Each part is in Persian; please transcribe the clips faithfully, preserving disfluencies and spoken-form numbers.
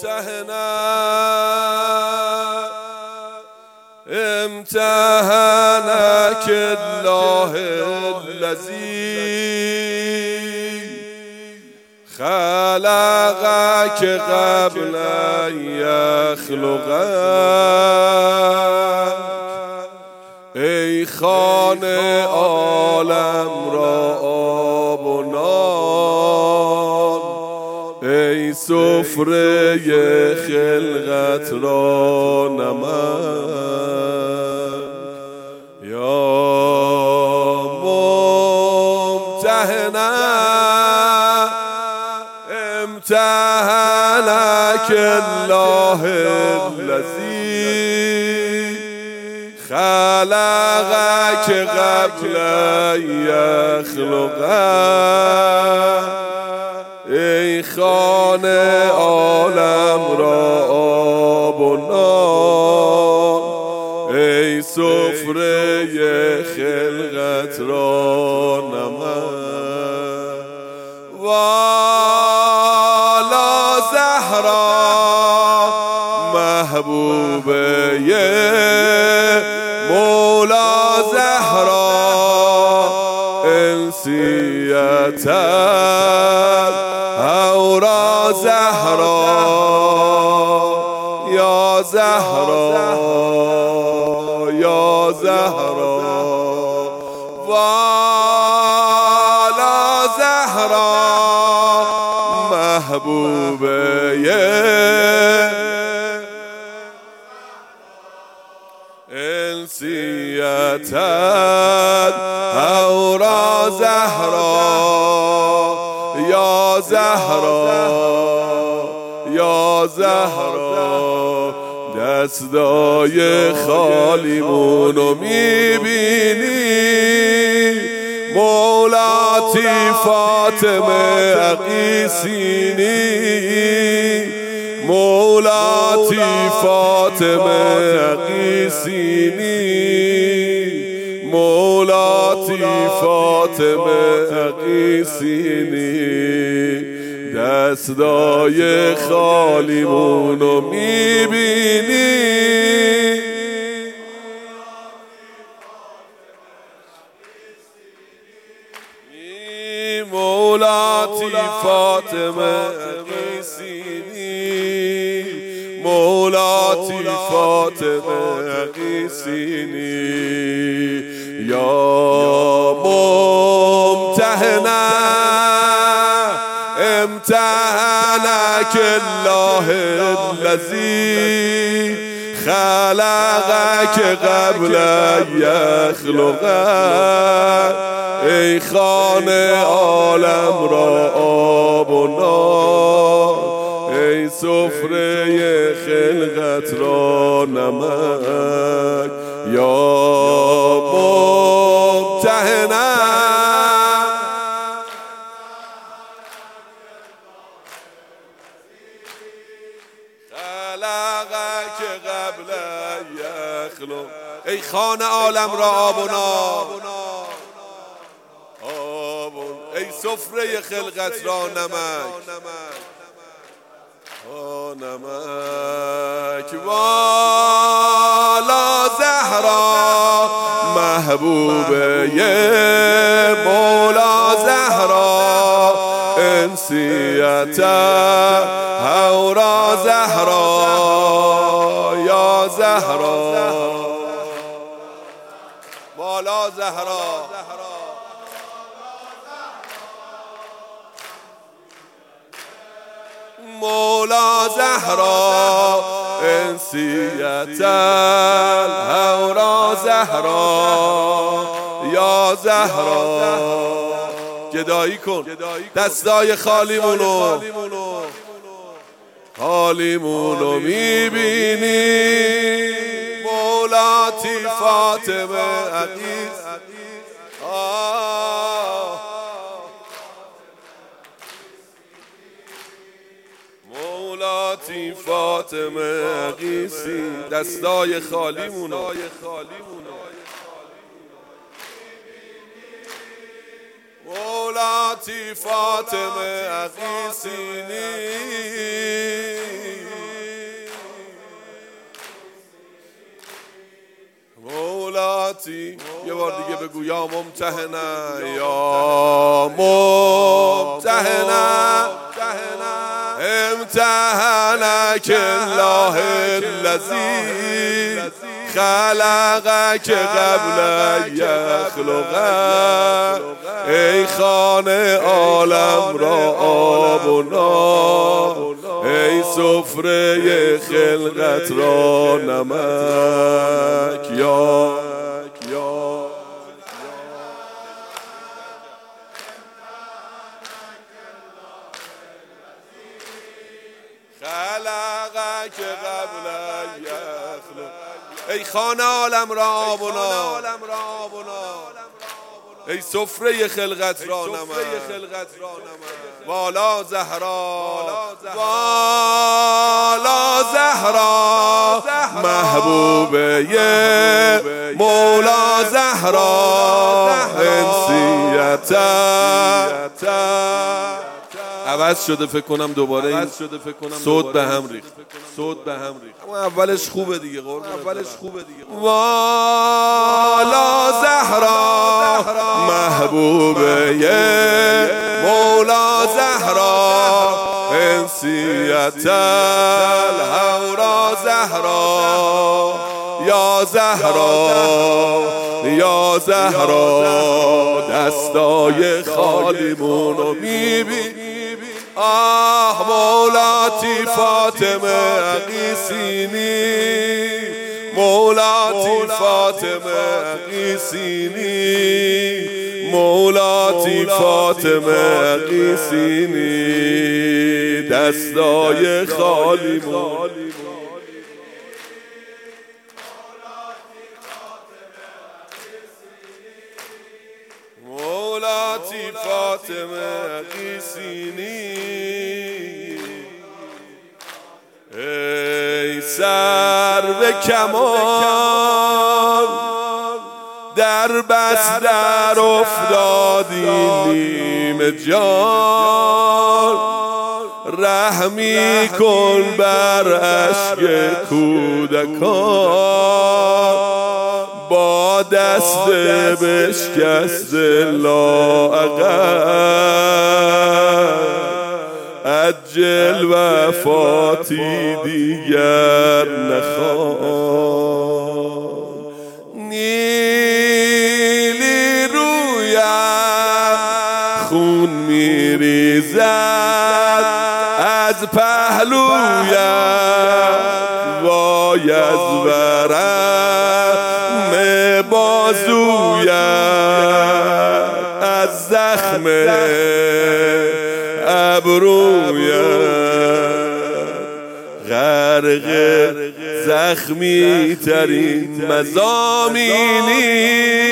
ممتحنا امتحنك الله الذي خلقك قبل أن يخلقك ای خانه عالم را آب و نان ای سفره خلقت را نمک یا ممتحنا امتحنك الله الذي خلقك قبل أن يخلقك ای خانه عالم را آب و نان ای سفره خلقت را نمک والا زهرا محبوبه مولا زهرا انسیت اورا زهرا یا زهرا یا زهرا والا زهرا محبوبه انسیتت اورا زهرا یا زهرا یا زهرا دستای خالیمونو میبینی مولاتی فاطمه عقیسینی مولاتی فاطمه عقیسینی مولاتی فاطمه عقیسینی دستای خالیمونو میبینی مولاتی فاطمه عقیسینی مولاتی فاطمه عقیسینی یا ممتحنا امتحنك الله الذي خلقك قبل أن يخلقك ای خانه عالم را آب و نان ای سفره خلقت را نمک یا ممتحنا خلقك قبل أن يخلق ای خانه عالم را آب و نان ای سفره خلقت را نمک آ نمک والا زهرا محبوبه مولا زهرا انسیت اورا زهرا یا زهرا مولا زهرا مولا زهرا انسیت اورا زهرا یا زهرا گدایی کن دستای خالیمونو خالیمونو میبینی مولاتی فاطمه عقیس مولاتی فاطمه عقیسی دستای خالیمونو مولاتی فاطمه عقیسینی مولاتی. یه بار دیگه بگو یا ممتحنه یا ممتحنه امتحنک الله الذی خلقک قبل یخلقک. ای خانه عالم را آب و نار، ای سفره خلقت را نمک. یا خلقک قبل یخلق. ای خانه عالم را آب و نار، ای سفره خلقت را نمک. والا زهرا والا زهرا محبوبه مولا زهرا انسیت. عوض شده فکر کنم دوباره این صوت به هم ریخت. صوت به هم ریخت. اما اولش خوبه دیگه قربون. اولش خوبه دیگه. والا زهرا محبوبه مولا زهرا انسیت الهورا زهرا. یا زهرا یا زهرا دستای خالیمونو میبینی. آه مولاتی فاطمه اقیسینی، مولاتی فاطمه اقیسینی، مولاتی فاطمه اقیسینی دستای خالیمون. مولاتی فاطمه اقیسینی. ای سر به کمال در بستر افتادی نیمه جان، رحمی کن بر اشک کودکان. با دست بشکست لااقل عجل وفاتی دیگر نخواه. نیلی رویم خون میریزد از پهلویم، وای از ورم بازویم، از زخم ابرویم، غرق زخمی ترین مضامینی.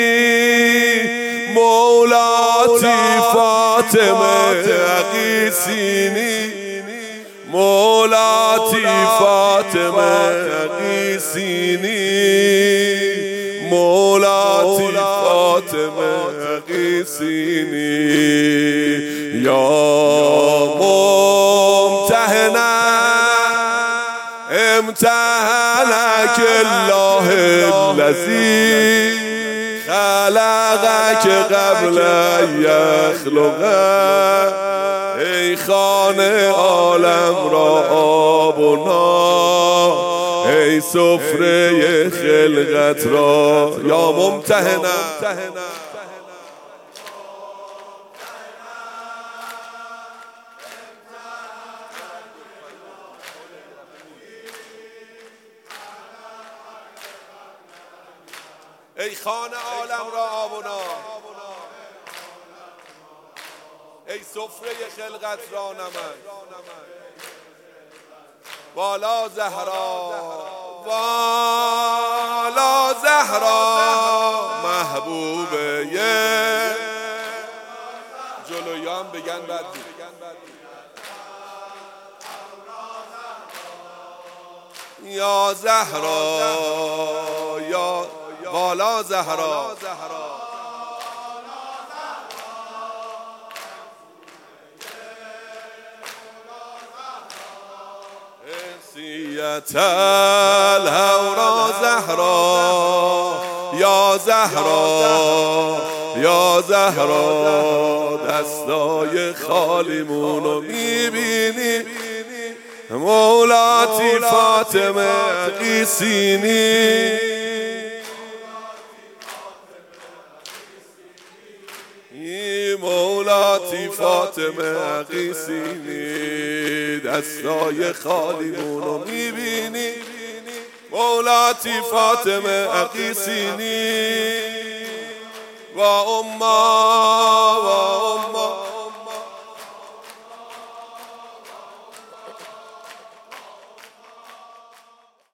مولاتی فاطمه اقیسینی، مولاتی فاطمه اقیسینی، مولاتی فاطمه اقیسینی. یا ممتحنه امتحنک الله الذی خلقک قبل یخلقک. ای خانه عالم را آب و نار، ای سفره خلقت را. یا ممتحنه ای خانه عالم را آب و نار، ای سفره خلقت را نمک. والا زهرا والا زهرا محبوبه جلویان بگن بعد یا زهرا یا والا زهرا انسیت الهورا زهرا. یا زهرا یا زهرا دستای خالیمونو میبینی مولاتی فاطمه قیسینی مولاتی فاطمه قیسینی دستای خالیمونو میبینی مولاتی فاطمه قیسینی و اما و اما